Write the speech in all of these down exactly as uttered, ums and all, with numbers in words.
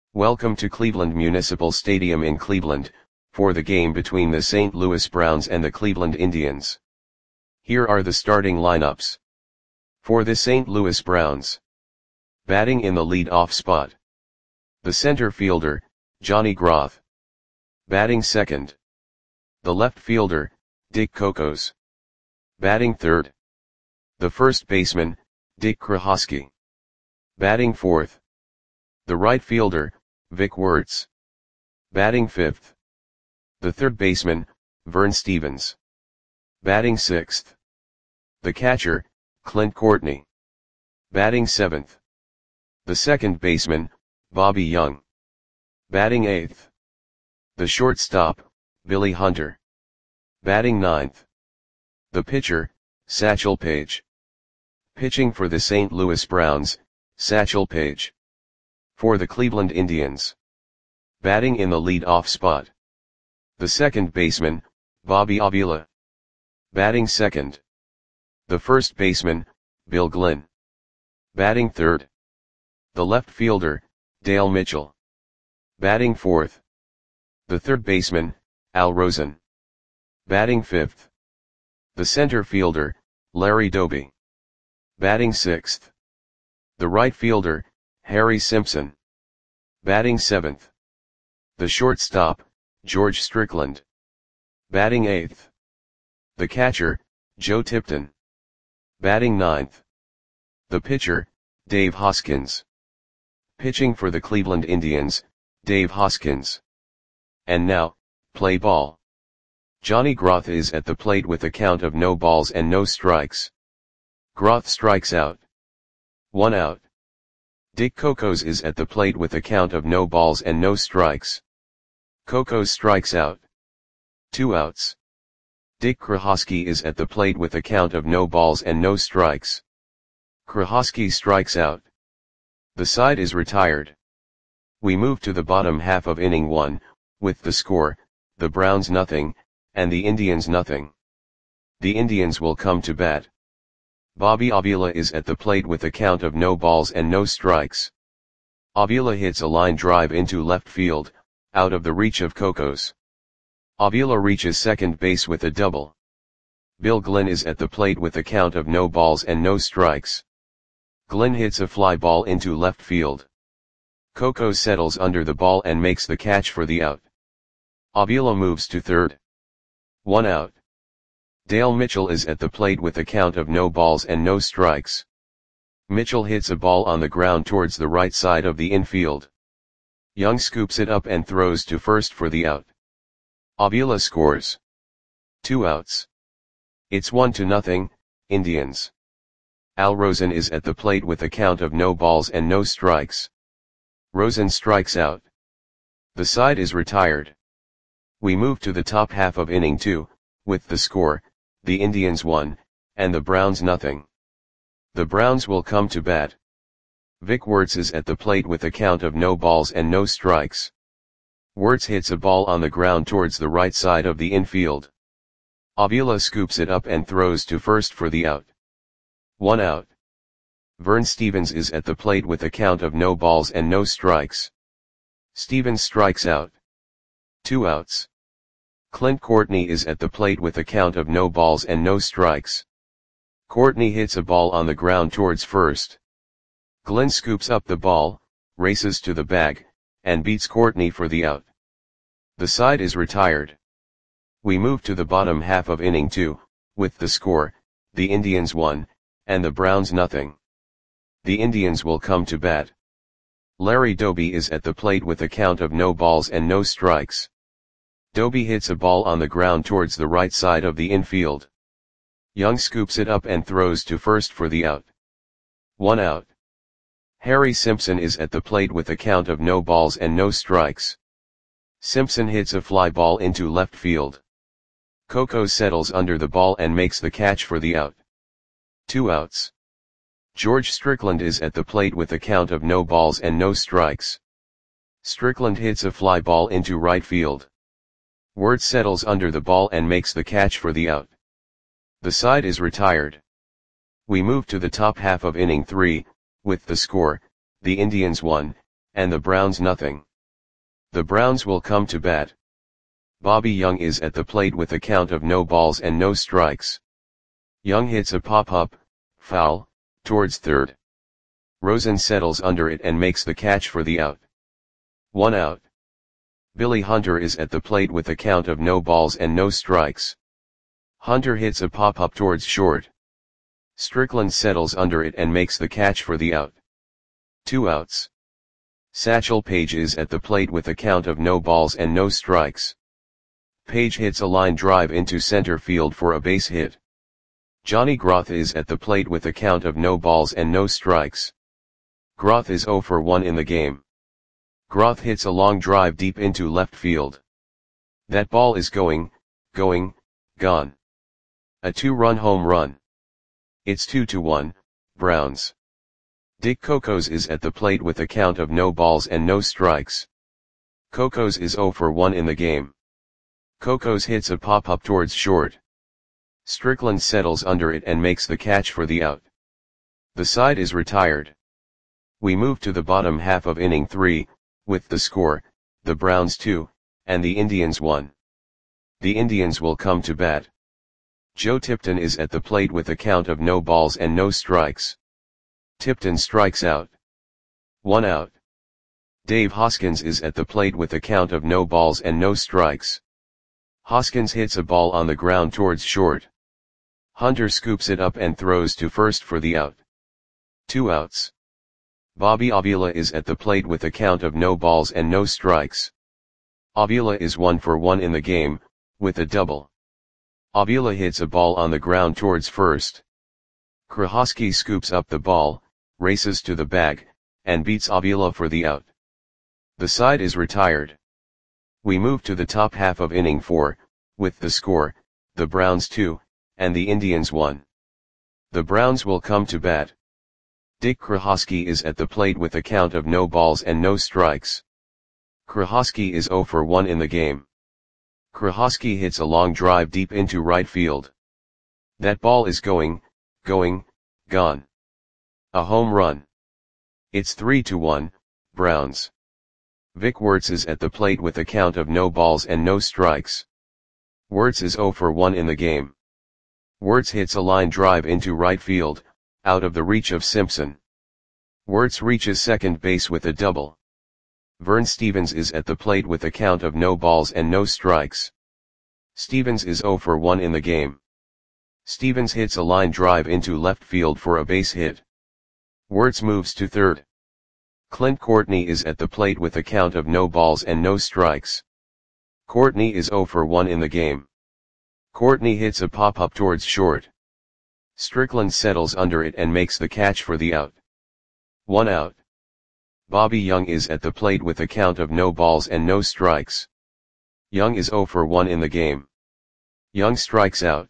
Welcome to Cleveland Municipal Stadium in Cleveland, for the game between the Saint Louis Browns and the Cleveland Indians. Here are the starting lineups. For the Saint Louis Browns. Batting in the lead-off spot. The center fielder, Johnny Groth. Batting second. The left fielder, Dick Cocos. Batting third. The first baseman, Dick Krahosky. Batting fourth. The right fielder, Vic Wertz. Batting fifth. The third baseman, Vern Stephens. Batting sixth. The catcher, Clint Courtney. Batting seventh. The second baseman, Bobby Young. Batting eighth. The shortstop, Billy Hunter. Batting ninth. The pitcher, Satchel Paige. Pitching for the Saint Louis Browns, Satchel Paige. For the Cleveland Indians. Batting in the lead-off spot. The second baseman, Bobby Avila. Batting second. The first baseman, Bill Glynn. Batting third. The left fielder, Dale Mitchell. Batting fourth. The third baseman, Al Rosen. Batting fifth. The center fielder, Larry Doby. Batting sixth. The right fielder, Harry Simpson. Batting seventh. The shortstop, George Strickland. Batting eighth. The catcher, Joe Tipton. Batting ninth. The pitcher, Dave Hoskins. Pitching for the Cleveland Indians, Dave Hoskins. And now, play ball. Johnny Groth is at the plate with a count of no balls and no strikes. Groth strikes out. One out. Dick Cocos is at the plate with a count of no balls and no strikes. Cocos strikes out. Two outs. Dick Krahosky is at the plate with a count of no balls and no strikes. Krahosky strikes out. The side is retired. We move to the bottom half of inning one, with the score, the Browns nothing, and the Indians nothing. The Indians will come to bat. Bobby Avila is at the plate with a count of no balls and no strikes. Avila hits a line drive into left field, out of the reach of Cocos. Avila reaches second base with a double. Bill Glynn is at the plate with a count of no balls and no strikes. Glynn hits a fly ball into left field. Cocos settles under the ball and makes the catch for the out. Avila moves to third. One out. Dale Mitchell is at the plate with a count of no balls and no strikes. Mitchell hits a ball on the ground towards the right side of the infield. Young scoops it up and throws to first for the out. Avila scores. Two outs. It's one to nothing, Indians. Al Rosen is at the plate with a count of no balls and no strikes. Rosen strikes out. The side is retired. We move to the top half of inning two, with the score, the Indians one, and the Browns nothing. The Browns will come to bat. Vic Wertz is at the plate with a count of no balls and no strikes. Wertz hits a ball on the ground towards the right side of the infield. Avila scoops it up and throws to first for the out. One out. Vern Stephens is at the plate with a count of no balls and no strikes. Stephens strikes out. Two outs. Clint Courtney is at the plate with a count of no balls and no strikes. Courtney hits a ball on the ground towards first. Glynn scoops up the ball, races to the bag, and beats Courtney for the out. The side is retired. We move to the bottom half of inning two, with the score, the Indians one, and the Browns nothing. The Indians will come to bat. Larry Doby is at the plate with a count of no balls and no strikes. Doby hits a ball on the ground towards the right side of the infield. Young scoops it up and throws to first for the out. One out. Harry Simpson is at the plate with a count of no balls and no strikes. Simpson hits a fly ball into left field. Cocos settles under the ball and makes the catch for the out. Two outs. George Strickland is at the plate with a count of no balls and no strikes. Strickland hits a fly ball into right field. Wertz settles under the ball and makes the catch for the out. The side is retired. We move to the top half of inning three, with the score, the Indians one, and the Browns nothing. The Browns will come to bat. Bobby Young is at the plate with a count of no balls and no strikes. Young hits a pop-up, foul, towards third. Rosen settles under it and makes the catch for the out. One out. Billy Hunter is at the plate with a count of no balls and no strikes. Hunter hits a pop-up towards short. Strickland settles under it and makes the catch for the out. Two outs. Satchel Paige is at the plate with a count of no balls and no strikes. Paige hits a line drive into center field for a base hit. Johnny Groth is at the plate with a count of no balls and no strikes. Groth is oh for one in the game. Groth hits a long drive deep into left field. That ball is going, going, gone. A two-run home run. It's two to one, Browns. Dick Cocos is at the plate with a count of no balls and no strikes. Cocos is oh for one in the game. Cocos hits a pop-up towards short. Strickland settles under it and makes the catch for the out. The side is retired. We move to the bottom half of inning three, with the score, the Browns two, and the Indians one. The Indians will come to bat. Joe Tipton is at the plate with a count of no balls and no strikes. Tipton strikes out. One out. Dave Hoskins is at the plate with a count of no balls and no strikes. Hoskins hits a ball on the ground towards short. Hunter scoops it up and throws to first for the out. Two outs. Bobby Avila is at the plate with a count of no balls and no strikes. Avila is one for one in the game, with a double. Avila hits a ball on the ground towards first. Krahosky scoops up the ball, races to the bag, and beats Avila for the out. The side is retired. We move to the top half of inning four, with the score, the Browns two, and the Indians one. The Browns will come to bat. Dick Krahosky is at the plate with a count of no balls and no strikes. Krahosky is oh for one in the game. Krahosky hits a long drive deep into right field. That ball is going, going, gone. A home run. It's three to one, Browns. Vic Wertz is at the plate with a count of no balls and no strikes. Wertz is oh for one in the game. Wertz hits a line drive into right field, out of the reach of Simpson. Wertz reaches second base with a double. Vern Stevens is at the plate with a count of no balls and no strikes. Stevens is oh for one in the game. Stevens hits a line drive into left field for a base hit. Wertz moves to third. Clint Courtney is at the plate with a count of no balls and no strikes. Courtney is oh for one in the game. Courtney hits a pop-up towards short. Strickland settles under it and makes the catch for the out. One out. Bobby Young is at the plate with a count of no balls and no strikes. Young is oh for one in the game. Young strikes out.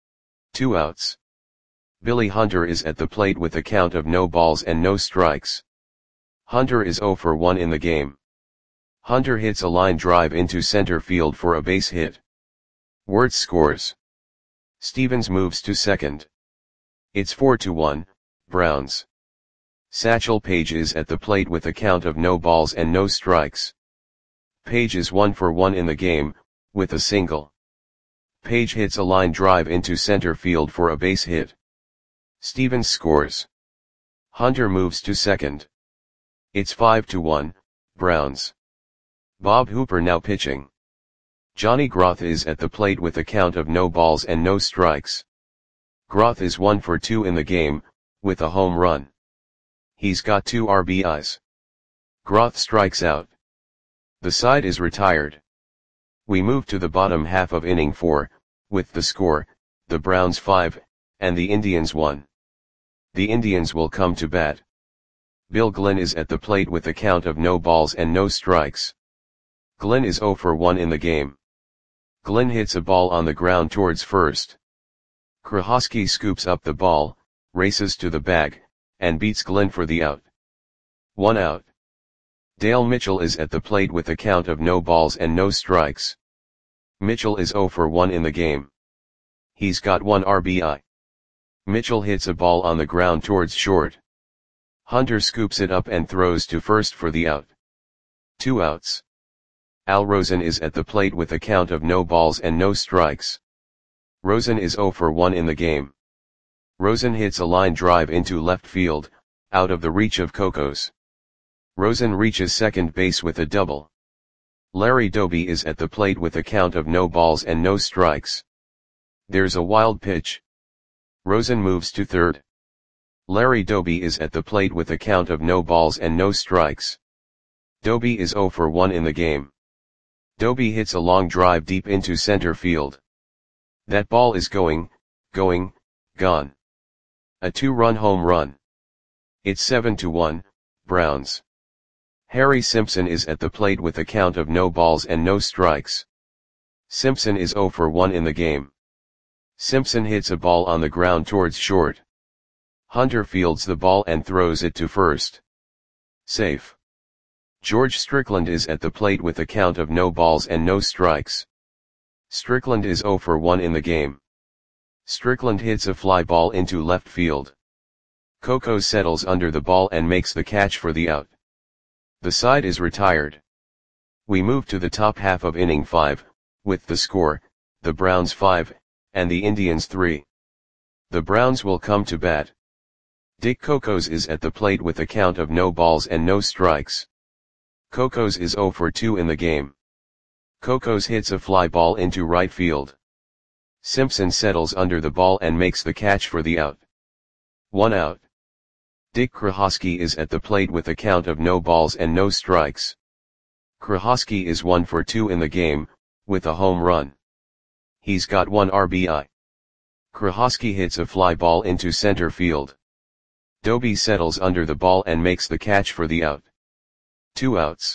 Two outs. Billy Hunter is at the plate with a count of no balls and no strikes. Hunter is oh for one in the game. Hunter hits a line drive into center field for a base hit. Wertz scores. Stevens moves to second. It's four to one, Browns. Satchel Paige is at the plate with a count of no balls and no strikes. Paige is one for one in the game, with a single. Paige hits a line drive into center field for a base hit. Stevens scores. Hunter moves to second. It's five to one, Browns. Bob Hooper now pitching. Johnny Groth is at the plate with a count of no balls and no strikes. Groth is one for two in the game, with a home run. He's got two R B Is. Groth strikes out. The side is retired. We move to the bottom half of inning four, with the score, the Browns five, and the Indians one. The Indians will come to bat. Bill Glenn is at the plate with a count of no balls and no strikes. Glenn is oh for one in the game. Glenn hits a ball on the ground towards first. Krahosky scoops up the ball, races to the bag, and beats Glenn for the out. One out. Dale Mitchell is at the plate with a count of no balls and no strikes. Mitchell is oh for one in the game. He's got one R B I. Mitchell hits a ball on the ground towards short. Hunter scoops it up and throws to first for the out. Two outs. Al Rosen is at the plate with a count of no balls and no strikes. Rosen is oh for one in the game. Rosen hits a line drive into left field, out of the reach of Cocos. Rosen reaches second base with a double. Larry Doby is at the plate with a count of no balls and no strikes. There's a wild pitch. Rosen moves to third. Larry Doby is at the plate with a count of no balls and no strikes. Doby is oh for one in the game. Doby hits a long drive deep into center field. That ball is going, going, gone. A two-run home run. It's seven to one, Browns. Harry Simpson is at the plate with a count of no balls and no strikes. Simpson is oh for one in the game. Simpson hits a ball on the ground towards short. Hunter fields the ball and throws it to first. Safe. George Strickland is at the plate with a count of no balls and no strikes. Strickland is oh for one in the game. Strickland hits a fly ball into left field. Cocos settles under the ball and makes the catch for the out. The side is retired. We move to the top half of inning five, with the score, the Browns five, and the Indians three. The Browns will come to bat. Dick Cocos is at the plate with a count of no balls and no strikes. Cocos is oh for two in the game. Cocos hits a fly ball into right field. Simpson settles under the ball and makes the catch for the out. One out. Dick Krahosky is at the plate with a count of no balls and no strikes. Krahosky is one for two in the game, with a home run. He's got one R B I. Krahosky hits a fly ball into center field. Doby settles under the ball and makes the catch for the out. Two outs.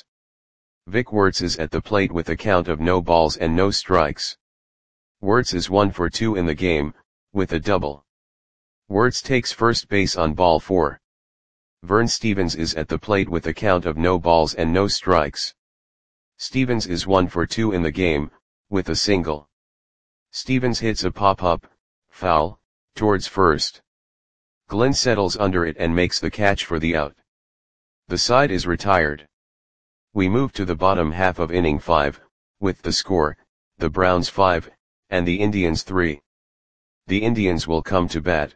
Vic Wertz is at the plate with a count of no balls and no strikes. Wertz is one for two in the game, with a double. Wertz takes first base on ball four. Vern Stevens is at the plate with a count of no balls and no strikes. Stevens is one for two in the game, with a single. Stevens hits a pop-up, foul, towards first. Glenn settles under it and makes the catch for the out. The side is retired. We move to the bottom half of inning five, with the score, the Browns five, and the Indians three. The Indians will come to bat.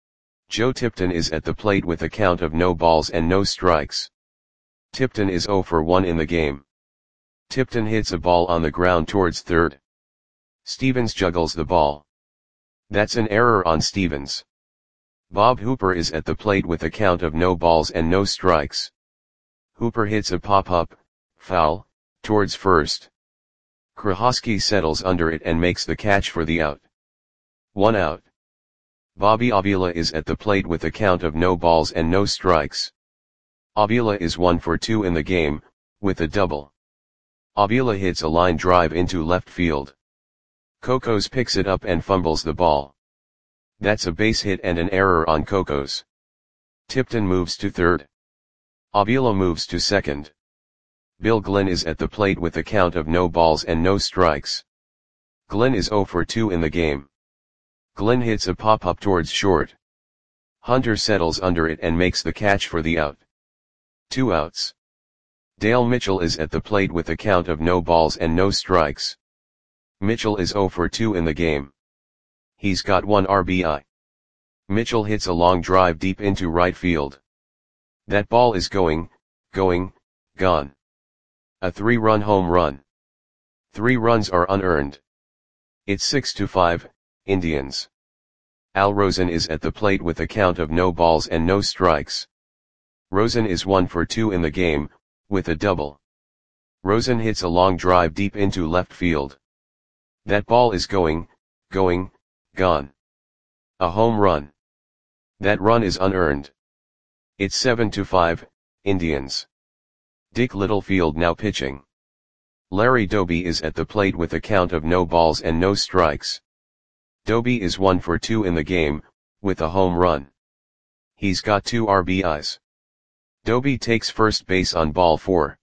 Joe Tipton is at the plate with a count of no balls and no strikes. Tipton is oh for one in the game. Tipton hits a ball on the ground towards third. Stevens juggles the ball. That's an error on Stevens. Bob Hooper is at the plate with a count of no balls and no strikes. Hooper hits a pop-up, foul, towards first. Krahosky settles under it and makes the catch for the out. One out. Bobby Avila is at the plate with a count of no balls and no strikes. Avila is one for two in the game, with a double. Avila hits a line drive into left field. Cocos picks it up and fumbles the ball. That's a base hit and an error on Cocos. Tipton moves to third. Avila moves to second. Bill Glenn is at the plate with a count of no balls and no strikes. Glenn is oh for two in the game. Glenn hits a pop-up towards short. Hunter settles under it and makes the catch for the out. Two outs. Dale Mitchell is at the plate with a count of no balls and no strikes. Mitchell is oh for two in the game. He's got one R B I. Mitchell hits a long drive deep into right field. That ball is going, going, gone. A three-run home run. Three runs are unearned. It's six to five, Indians. Al Rosen is at the plate with a count of no balls and no strikes. Rosen is one for two in the game, with a double. Rosen hits a long drive deep into left field. That ball is going, going, gone. A home run. That run is unearned. It's seven to five, Indians. Dick Littlefield now pitching. Larry Doby is at the plate with a count of no balls and no strikes. Doby is one for two in the game, with a home run. He's got two R B Is. Doby takes first base on ball four.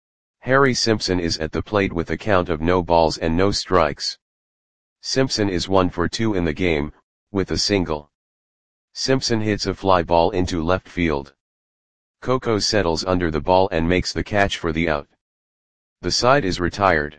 Harry Simpson is at the plate with a count of no balls and no strikes. Simpson is one for two in the game, with a single. Simpson hits a fly ball into left field. Cocos settles under the ball and makes the catch for the out. The side is retired.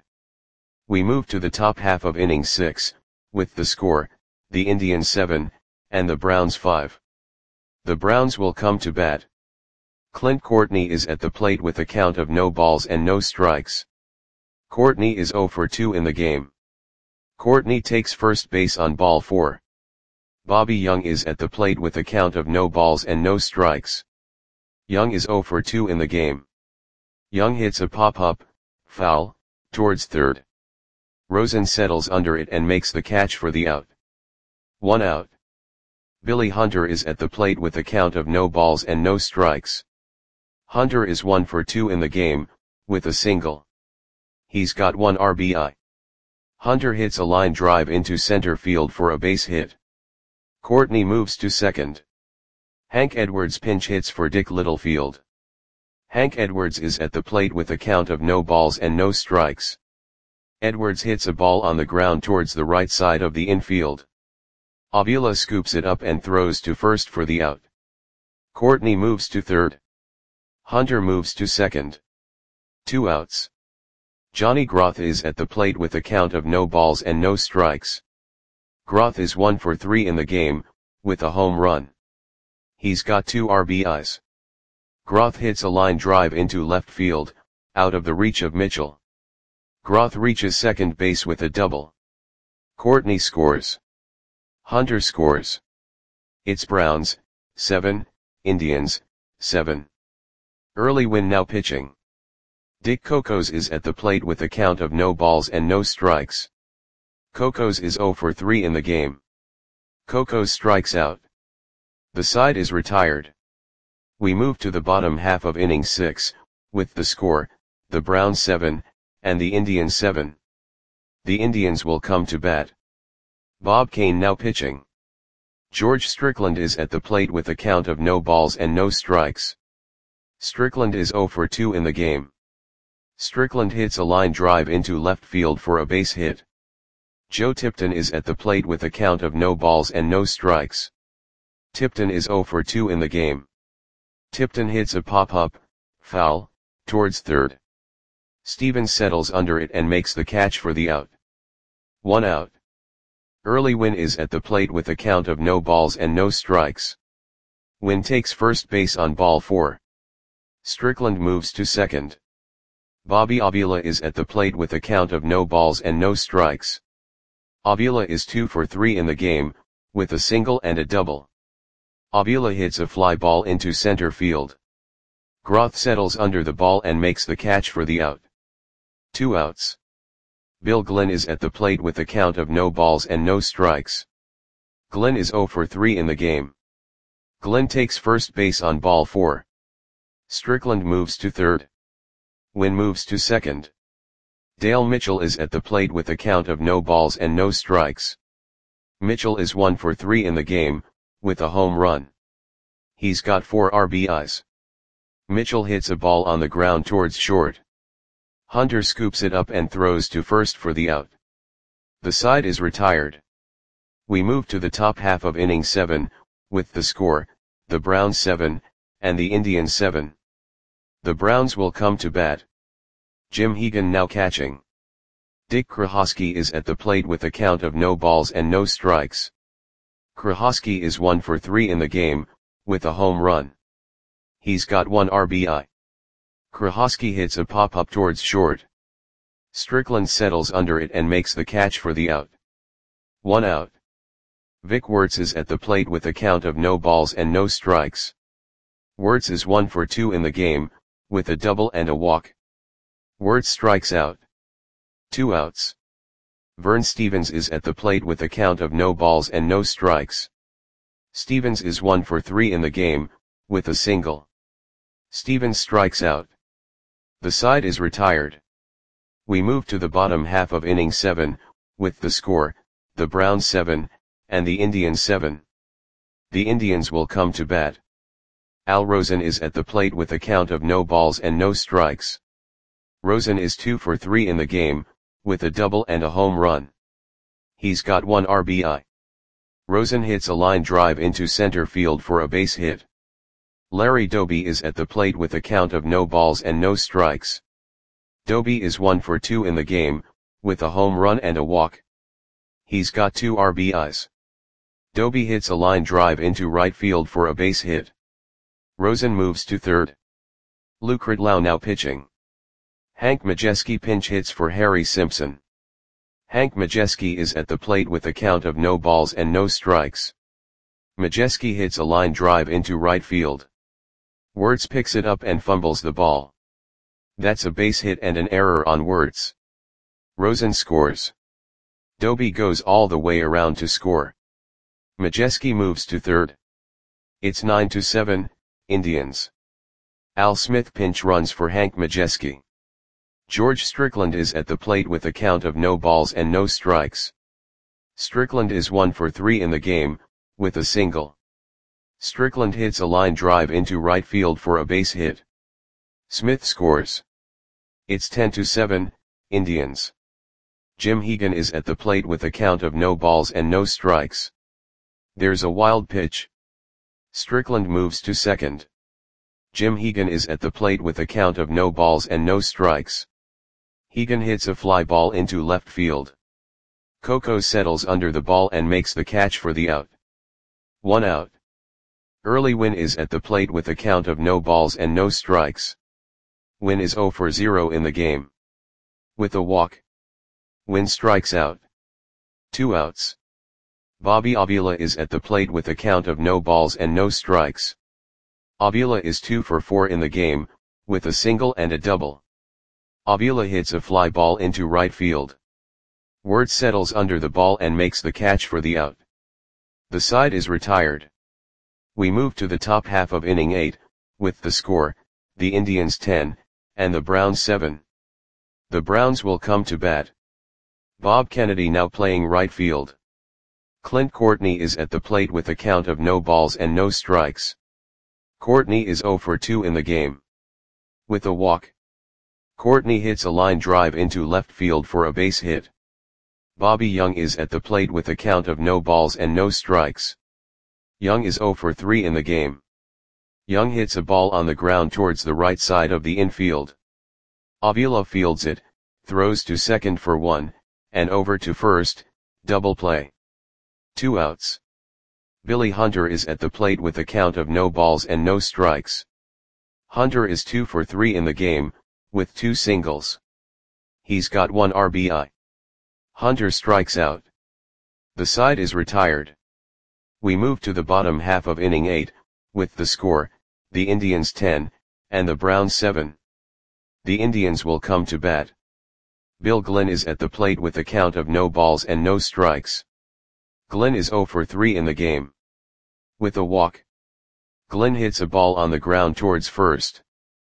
We move to the top half of inning six, with the score, the Indians seven, and the Browns five. The Browns will come to bat. Clint Courtney is at the plate with a count of no balls and no strikes. Courtney is oh for two in the game. Courtney takes first base on ball four. Bobby Young is at the plate with a count of no balls and no strikes. Young is oh for two in the game. Young hits a pop-up, foul, towards third. Rosen settles under it and makes the catch for the out. One out. Billy Hunter is at the plate with a count of no balls and no strikes. Hunter is one for two in the game, with a single. He's got one R B I. Hunter hits a line drive into center field for a base hit. Courtney moves to second. Hank Edwards pinch hits for Dick Littlefield. Hank Edwards is at the plate with a count of no balls and no strikes. Edwards hits a ball on the ground towards the right side of the infield. Avila scoops it up and throws to first for the out. Courtney moves to third. Hunter moves to second. Two outs. Johnny Groth is at the plate with a count of no balls and no strikes. Groth is one for three in the game, with a home run. He's got two R B Is. Groth hits a line drive into left field, out of the reach of Mitchell. Groth reaches second base with a double. Courtney scores. Hunter scores. It's Browns, seven, Indians, seven. Early Win now pitching. Dick Cocos is at the plate with a count of no balls and no strikes. Cocos is oh for three in the game. Cocos strikes out. The side is retired. We move to the bottom half of inning six, with the score, the Browns seven, and the Indians seven. The Indians will come to bat. Bob Kane now pitching. George Strickland is at the plate with a count of no balls and no strikes. Strickland is oh for two in the game. Strickland hits a line drive into left field for a base hit. Joe Tipton is at the plate with a count of no balls and no strikes. Tipton is oh for two in the game. Tipton hits a pop-up, foul, towards third. Stevens settles under it and makes the catch for the out. One out. Early Win is at the plate with a count of no balls and no strikes. Win takes first base on ball four. Strickland moves to second. Bobby Avila is at the plate with a count of no balls and no strikes. Avila is two for three in the game, with a single and a double. Avila hits a fly ball into center field. Groth settles under the ball and makes the catch for the out. Two outs. Bill Glenn is at the plate with a count of no balls and no strikes. Glenn is oh for three in the game. Glenn takes first base on ball four. Strickland moves to third. Win moves to second. Dale Mitchell is at the plate with a count of no balls and no strikes. Mitchell is one for three in the game, with a home run. He's got four R B Is. Mitchell hits a ball on the ground towards short. Hunter scoops it up and throws to first for the out. The side is retired. We move to the top half of inning seven, with the score, the Browns seven, and the Indians seven. The Browns will come to bat. Jim Hegan now catching. Dick Krahosky is at the plate with a count of no balls and no strikes. Krahosky is one for three in the game, with a home run. He's got one R B I. Krahosky hits a pop-up towards short. Strickland settles under it and makes the catch for the out. One out. Vic Wertz is at the plate with a count of no balls and no strikes. Wertz is one for two in the game, with a double and a walk. Wertz strikes out. Two outs. Vern Stevens is at the plate with a count of no balls and no strikes. Stevens is one for three in the game, with a single. Stevens strikes out. The side is retired. We move to the bottom half of inning seven, with the score, the Browns seven, and the Indians seven. The Indians will come to bat. Al Rosen is at the plate with a count of no balls and no strikes. Rosen is two for three in the game, with a double and a home run. He's got one R B I. Rosen hits a line drive into center field for a base hit. Larry Doby is at the plate with a count of no balls and no strikes. Doby is one for two in the game, with a home run and a walk. He's got two R B Is. Doby hits a line drive into right field for a base hit. Rosen moves to third. Lou Kridlow now pitching. Hank Majeski pinch hits for Harry Simpson. Hank Majeski is at the plate with a count of no balls and no strikes. Majeski hits a line drive into right field. Wirtz picks it up and fumbles the ball. That's a base hit and an error on Wirtz. Rosen scores. Doby goes all the way around to score. Majeski moves to third. It's nine to seven, Indians. Al Smith pinch runs for Hank Majeski. George Strickland is at the plate with a count of no balls and no strikes. Strickland is one for three in the game, with a single. Strickland hits a line drive into right field for a base hit. Smith scores. It's ten to seven, Indians. Jim Hegan is at the plate with a count of no balls and no strikes. There's a wild pitch. Strickland moves to second. Jim Hegan is at the plate with a count of no balls and no strikes. Hegan hits a fly ball into left field. Coco settles under the ball and makes the catch for the out. One out. Early Wynn is at the plate with a count of no balls and no strikes. Wynn is zero for zero in the game. With a walk. Wynn strikes out. Two outs. Bobby Avila is at the plate with a count of no balls and no strikes. Avila is two for four in the game, with a single and a double. Avila hits a fly ball into right field. Wirtz settles under the ball and makes the catch for the out. The side is retired. We move to the top half of inning eight, with the score, the Indians ten, and the Browns seven. The Browns will come to bat. Bob Kennedy now playing right field. Clint Courtney is at the plate with a count of no balls and no strikes. Courtney is zero for two in the game. With a walk. Courtney hits a line drive into left field for a base hit. Bobby Young is at the plate with a count of no balls and no strikes. Young is zero for three in the game. Young hits a ball on the ground towards the right side of the infield. Avila fields it, throws to second for one, and over to first, double play. Two outs. Billy Hunter is at the plate with a count of no balls and no strikes. Hunter is two for three in the game, with two singles. He's got one R B I. Hunter strikes out. The side is retired. We move to the bottom half of inning eight, with the score, the Indians ten, and the Browns seven. The Indians will come to bat. Bill Glenn is at the plate with a count of no balls and no strikes. Glenn is zero for three in the game. With a walk. Glenn hits a ball on the ground towards first.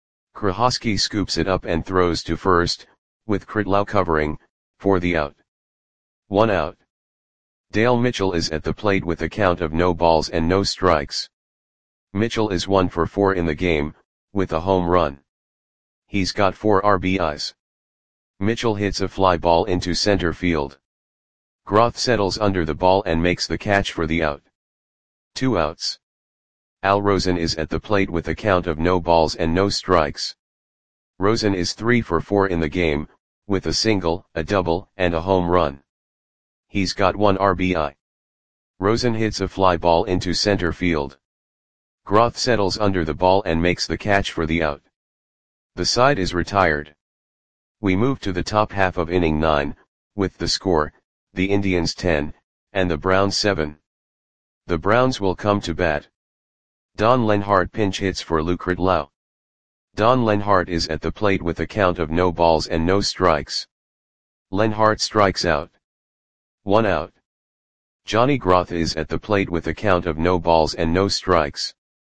Krahosky scoops it up and throws to first, with Kridlow covering, for the out. One out. Dale Mitchell is at the plate with a count of no balls and no strikes. Mitchell is one for four in the game, with a home run. He's got four R B Is. Mitchell hits a fly ball into center field. Groth settles under the ball and makes the catch for the out. Two outs. Al Rosen is at the plate with a count of no balls and no strikes. Rosen is three for four in the game, with a single, a double, and a home run. He's got one R B I. Rosen hits a fly ball into center field. Groth settles under the ball and makes the catch for the out. The side is retired. We move to the top half of inning nine, with the score, the Indians ten, and the Browns seven. The Browns will come to bat. Don Lenhart pinch hits for Lou Kridlow. Don Lenhart is at the plate with a count of no balls and no strikes. Lenhart strikes out. One out. Johnny Groth is at the plate with a count of no balls and no strikes.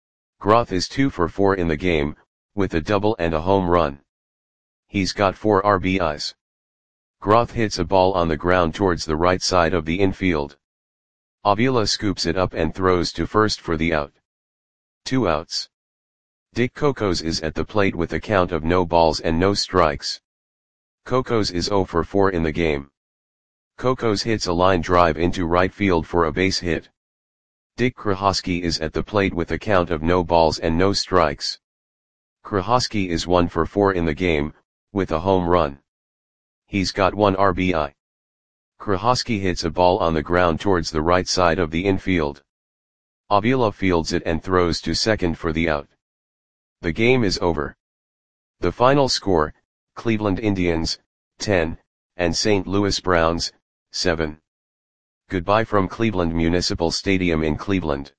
Groth is two for four in the game, with a double and a home run. He's got four R B Is. Groth hits a ball on the ground towards the right side of the infield. Avila scoops it up and throws to first for the out. Two outs. Dick Cocos is at the plate with a count of no balls and no strikes. Cocos is zero for four in the game. Cocos hits a line drive into right field for a base hit. Dick Krahosky is at the plate with a count of no balls and no strikes. Krahosky is one for four in the game, with a home run. He's got one R B I. Krahosky hits a ball on the ground towards the right side of the infield. Avila fields it and throws to second for the out. The game is over. The final score, Cleveland Indians, ten, and Saint Louis Browns, seven. Goodbye from Cleveland Municipal Stadium in Cleveland.